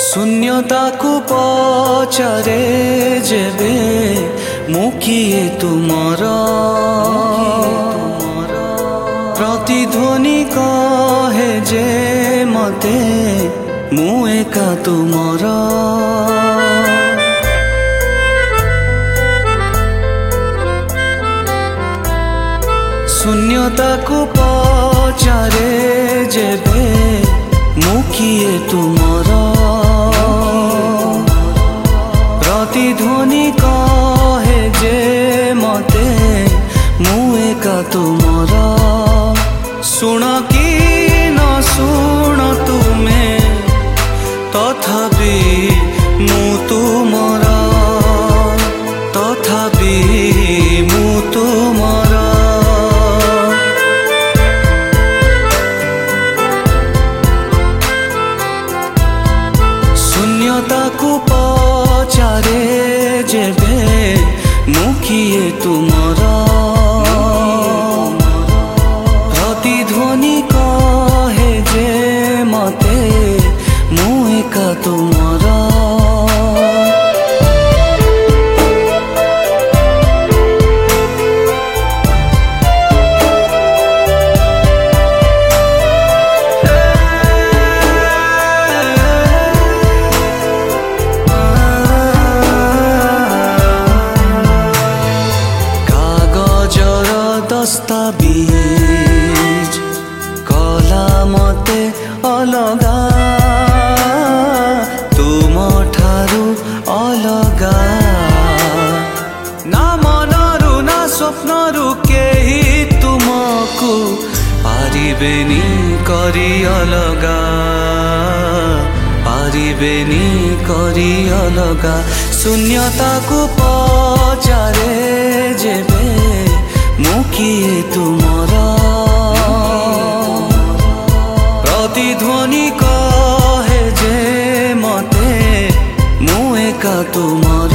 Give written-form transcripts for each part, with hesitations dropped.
शून्यता को पचारे जेबे मु किए तुमर प्रतिध्वनि कहे जे मते मु एका तुमर शून्यता को पचारे जेबे मु किए तुमर प्रतिध्वनि कहे जे मते मु एका तुमर सुन कि न सुन तुमे तथापि मु तुमर तथापि मु तुमर शून्यता को पचारे जेबे मु किए तुमर प्रतिध्वनि कहे जे मते मु एका तुमर दस्तावेज कला मते अलगा तुम ठारू अलगा ना मनरु ना स्वप्नरु केही तुमको पारिबेनी करी अलगा पारिबेनी करी अलगा शून्यता को पचारे जेबे मु किए तुमर प्रतिध्वनि कहे जे मते मु एका तुमर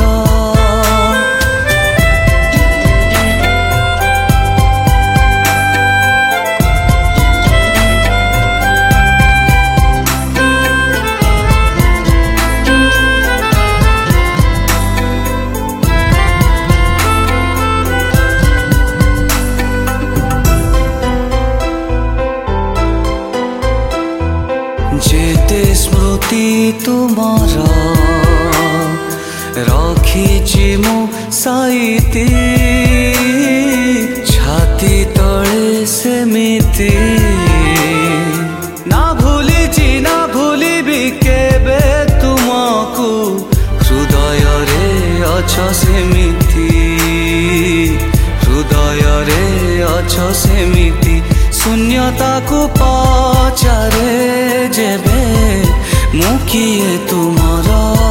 जेते स्मृति तुमर रखिछि मु साइती छाती तले सेमिति ना भूलिछि ना भूलिबि केबे तुमको हृदय रे अछ सेमिति हृदय रे अछ सेमिति शून्यता को पचारे जेबे मु किए तुमर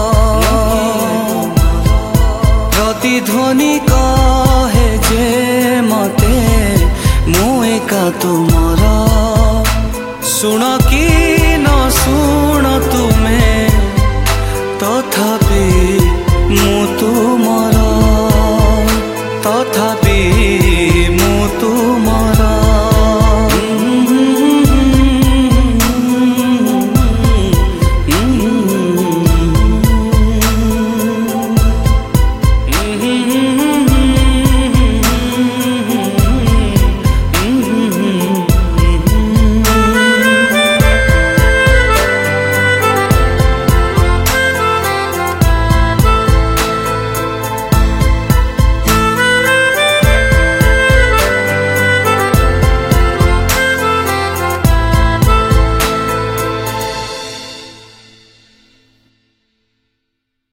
प्रतिध्वनि कहे जे मते मु एका तुमर सुन कि न सुन तुमे तथापि मु तुमर तथापि